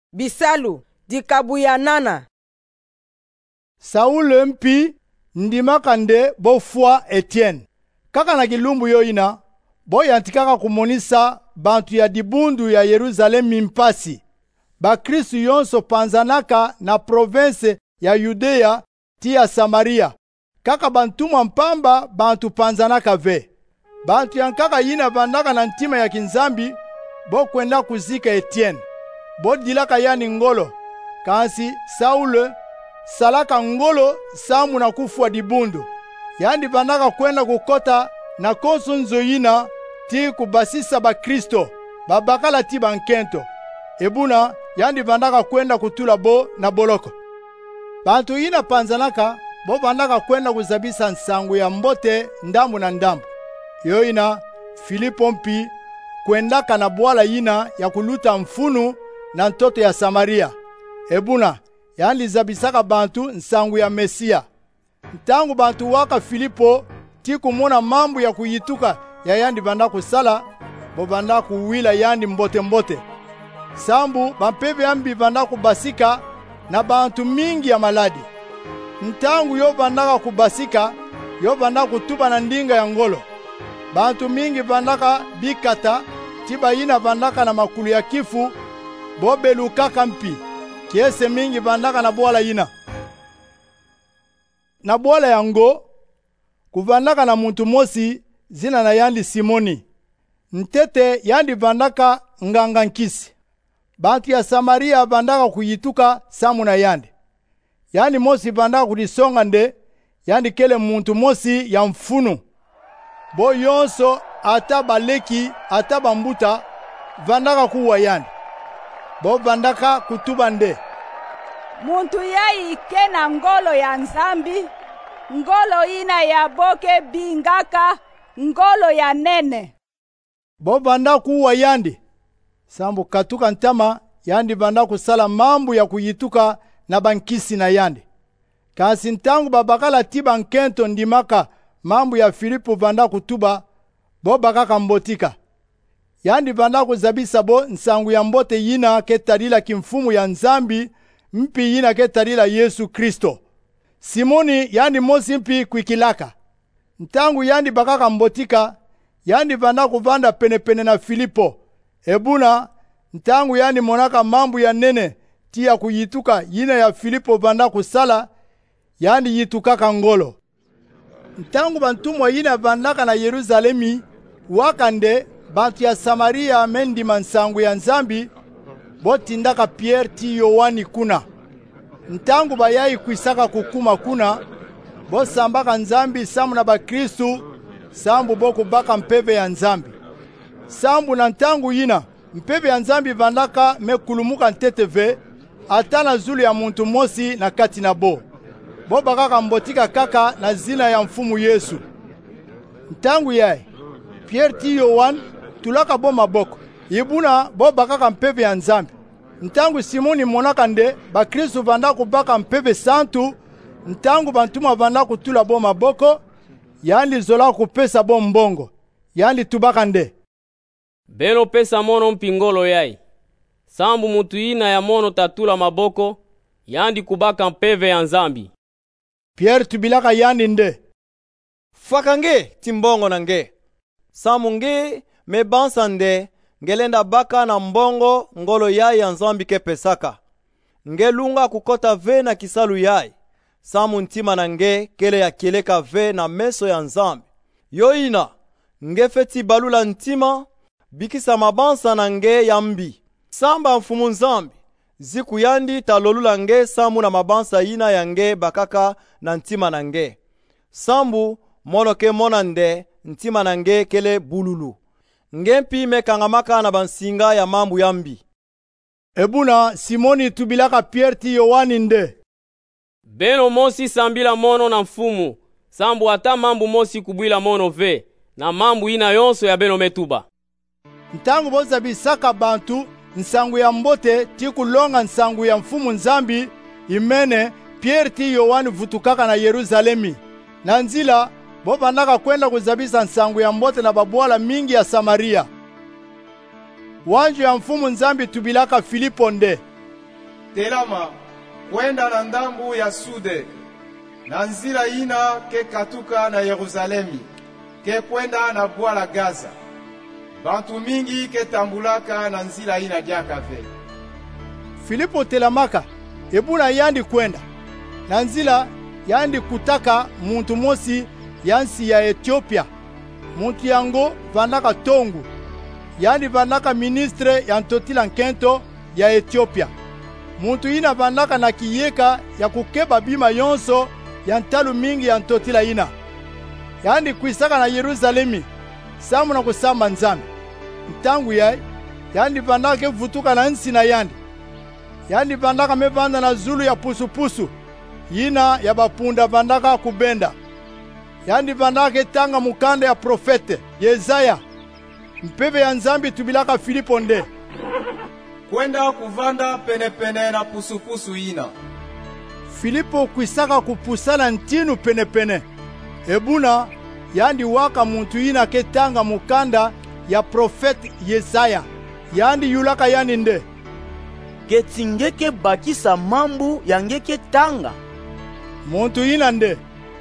Bisalu dikabuyanana. Saul mpi ndimakande bofwa Etienne. Kaka na kilumbu yoina, boyantikaka kumonisa bantu ya dibundu ya Yerusalemu mpasi. Bakristu yonso panzanaka na province ya Yudea ti ya Samaria. Kaka bantumwa mpamba bantu panzanaka ve. Bantu yankaka yina bandaka na ntima ya kinzambi, bo kwenda kuzika Etienne. Bo dilaka yani ngolo. Kansi Saul salaka ngolo samu na kufwa dibundu. Yandi bandaka kwenda kukota na konso nzoyina ti kubasisa ba Kristo. Babakala ti bankento. Ebuna yandi bandaka kwenda kutula bo na boloko. Bantu yina panzanaka bo bandaka kwenda kuzabisa nsangu ya mbote ndambu na ndambu. Yoina Filipo mpi kwendaka na bwala yina ya kuluta mfunu na ntoto ya Samaria. Ebuna yandi zabisaka bantu nsangu ya Mesia. Ntangu bantu waka Filipo ti kumona mambu ya kuyituka ya yandi banda kusala, bo banda kuwila yandi mbote mbote. Sambu bampeve ambi banda kubasika na bantu mingi ya maladi. Ntangu yo bandaka kubasika, yo banda kutuba na ndinga ya ngolo. Bantu mingi bandaka bikata, tiba yina bandaka na makulu ya kifu, bobelukaka mpi. Kiese mingi bandaka na bwala yina. Na bwala yango, kuvandaka na muntu mosi zina na yandi Simoni. Ntete yandi bandaka nganga nkisi. Bantu ya Samaria bandaka kuyituka samu na yandi. Yandi mosi bandaka kudisonga nde, yandi kele muntu mosi ya mfunu. Bo yonso ata baleki ata bambuta vandaka kuwa yandi. Bo bandaka kutuba nde. Muntu ya ike na ngolo ya nzambi, ngolo ina ya boke bingaka, ngolo ya nene. Bo bandaka kuwa yandi. Sambu katuka ntama yandi bandaka kusala mambu ya kuyituka na bankisi na yandi. Kasi ntangu babakala ti bankento ndimaka mambu ya Filipo banda kutuba, bo bakaka mbotika. Yandi banda kuzabisa bo nsangu ya mbote yina ketalila kimfumu ya nzambi, mpi yina ketalila Yesu Kristo. Simoni yandi mosi mpi kwikilaka. Ntangu yandi bakaka mbotika, yandi banda kuvanda penepene na Filipo. Ebuna, ntangu yandi monaka mambu ya nene, tia kuyituka yina ya Filipo banda kusala, yandi yitukaka ngolo. Ntangu bantumwa yina bandaka na Yerusalemi, wakande bantu ya Samaria mendi mansangu ya nzambi, botindaka Pierre ti Yohani kuna. Ntangu bayayi kuisaka kukuma kuna, bosambaka nzambi samu na bakristu, sambu boku baka mpeve ya nzambi. Sambu na ntangu yina, mpeve ya nzambi bandaka mekulumuka nteteve, atana zulu ya muntu mosi na kati na bo. Bo bakaka mbotika kaka na zina ya mfumu Yesu. Ntangu yae, Pierre ti Yohani tulaka bo maboko. Ibuna bo bakaka mpeve ya nzambi. Ntangu Simoni monaka nde, bakristu banda kubaka mpeve santu, ntangu bantuma banda kutula bo maboko, yandi zola kupesa bo mbongo. Yandi tubaka nde. Beno pesa mono mpingolo yai. Sambu mutu ina ya mono tatula maboko, yandi kubaka mpeve ya nzambi. Pierre tubilaka yandi nde. Fakange timbongo nange. Samu nge mebansa nde ngelenda baka na mbongo ngolo yai ya nzambi kepesaka. Ngelunga kukota ve na kisalu yai. Samu ntima nange kele ya kileka ve na meso ya nzambi. Yoina nge feti balula ntima bikisa mabansa nange yambi. Samba mfumu nzambi. Ziku yandi talolula nge samu na mabansa yina yange bakaka na ntima nange. Sambu mono ke monande ntima nange kele bululu. Nge mpi mekangamaka na bansinga ya mambu yambi. Ebuna Simoni tubilaka Pierre ti Yohani nde. Beno mosi sambila mono na mfumu. Sambu ata mambu mosi kubwila mono ve. Na mambu ina yonso ya beno metuba. Ntangu bozabisaka bantu nsangu ya mbote ti kulonga nsangu ya mfumu nzambi, imene Pierre ti Yohani vutukaka na Yerusalemi. Na nzila, bo bandaka kwenda kuzabisa nsangu ya mbote na babwala mingi ya Samaria. Wanju ya mfumu nzambi tubilaka Filipo nde. telama kwenda na ndambu ya sude na nzila ina ke katuka na Yerusalemi ke kwenda na bwala Gaza. Bantu mingi ke tambulaka na nzila ina diakave. Filipo telamaka ebuna yandi kwenda na nzila yandi kutaka muntu mosi yansi ya Ethiopia. Muntu yango vandaka tongu yandi vandaka ministre ya ntotila nkento ya Ethiopia. Muntu ina vandaka na kiyeka ya kukeba bima yonso ya ntalu mingi ya ntotila ina yandi kuisaka na Yerusalemi samu na kusamba Nzambi. Ntangu yandi vandaka kevutuka na nsi na yandi vandaka mevanda na zulu ya pusu-pusu yina ya bapunda vandaka kubenda. Yandi vandaka ketanga mukanda ya profete Yesaya. Mpeve ya Nzambi tubilaka Filipo nde kwenda kuvanda penepene na pusu-pusu ina. Filipo kuisaka kupusana ntinu penepene. Ebuna yandi waka muntu ina ketanga mukanda ya profete Yesaya. Yandi yulaka yani nde ketingeke bakisa mambu yangeke tanga. Muntu ina nde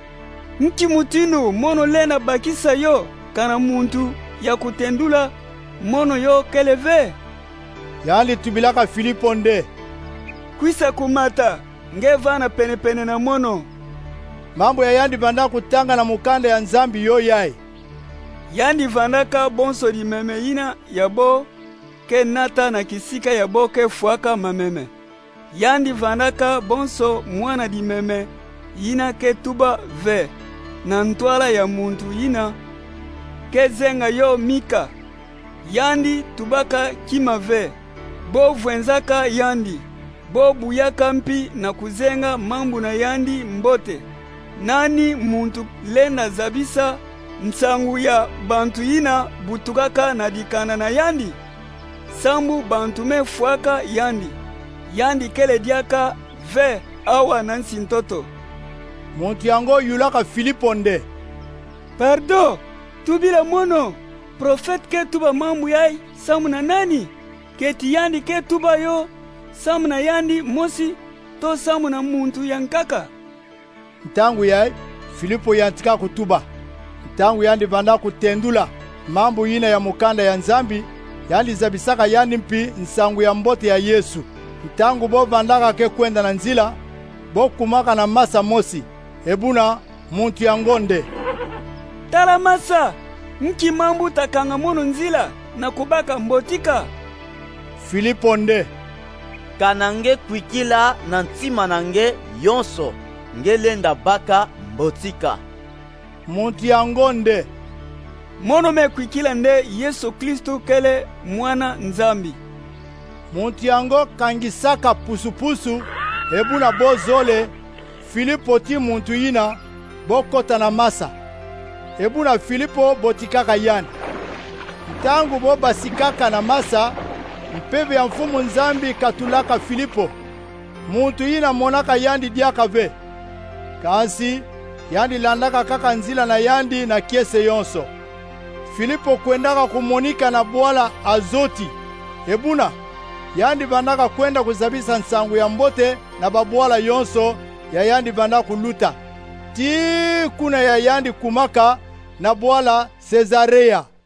nki mutinu mono lena bakisa yo kana muntu ya kutendula mono yo keleve. Yandi tubilaka Filipo nde kwisa kumata ngevana penepene na mono. Mambo ya yandi vanda kutanga na mukanda ya Nzambi yo yai. Yandi vandaka bonso di meme ina yabo ke nata na kisika yabo ke fuaka mameme. Yandi vandaka bonso mwana di meme ina ke tuba ve na ntwala ya muntu ina ke zenga yo mika. Yandi tubaka kima ve bo vwenzaka yandi bo buyaka mpi na kuzenga mambu na yandi mbote. Nani muntu lena zabisa nsangu ya bantu ina butukaka na dikana na yandi. Sambu bantu me fuaka yandi kele diaka ve awa nansi ntoto. Muntu yango yulaka Filipo nde Pardo tubila mono profet ke tuba mambu yai samu na nani keti yandi ke tuba yo samu na yandi mosi to samu na muntu yankaka. Ntangu Filipo yantika kutuba. Ntangu yandi vanda kutendula mambu ina ya mukanda ya Nzambi yandi zabisaka yandi mpi nsangu ya mbote ya Yesu. Ntangu bo vandaka ke kwenda na nzila bo kumaka na masa mosi. Ebuna muntu yango nde tala masa nki mambu takanga mono nzila na kubaka mbotika. Filipo nde kanange kwikila na ntima nange yonso ngelenda baka mbotika. Muntu yango nde mono me kwikila nde Yesu Kristo kele mwana Nzambi. Muntu yango kangisaka pusu-pusu ebuna bozole Filipo ti muntu ina bokota na masa. Ebuna Filipo botikaka yandi. Ntangu bo basikaka na masa mpeve ya mfumu Nzambi katulaka Filipo. Muntu ina monaka yandi diaka ve. Kansi yandi landaka kaka nzila na yandi na kiese yonso. Filipo kwendaka kumonika na bwala Azoti. Ebuna yandi vandaka kwenda kuzabisa nsangu ya mbote na babwala yonso ya yandi vanda kuluta. Ti kuna ya yandi kumaka na bwala Cesarea.